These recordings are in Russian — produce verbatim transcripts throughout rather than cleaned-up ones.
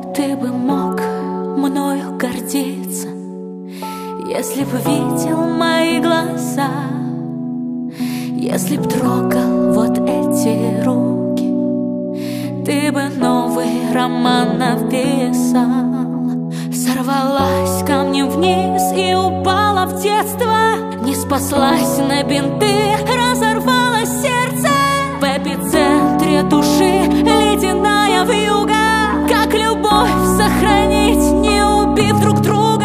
Ты бы мог мною гордиться, если б видел мои глаза, если б трогал вот эти руки, ты бы новый роман написал. Сорвалась камнем вниз и упала в детство, не спаслась на бинты, разорвалось сердце. В эпицентре души ледяная вьюга. Как любовь сохранить, не убив друг друга?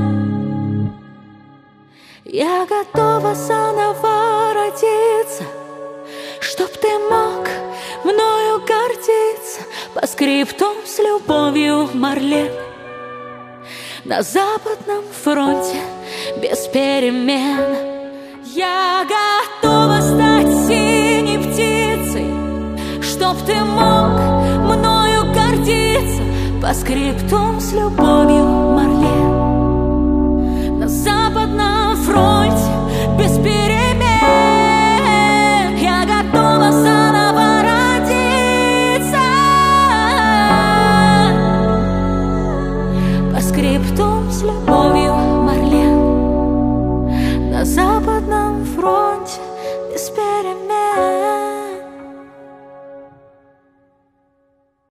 Я готова заново родиться, чтоб ты мог мною гордиться. По скриптум с любовью, Марлен. На западном фронте без перемен я готова стать синей птицей, чтоб ты мог мною гордиться. По скриптум с любовью, Марлен. На западном фронте без перемен я готова заново родиться. По скриптум с любовью, Марлен. На западном фронте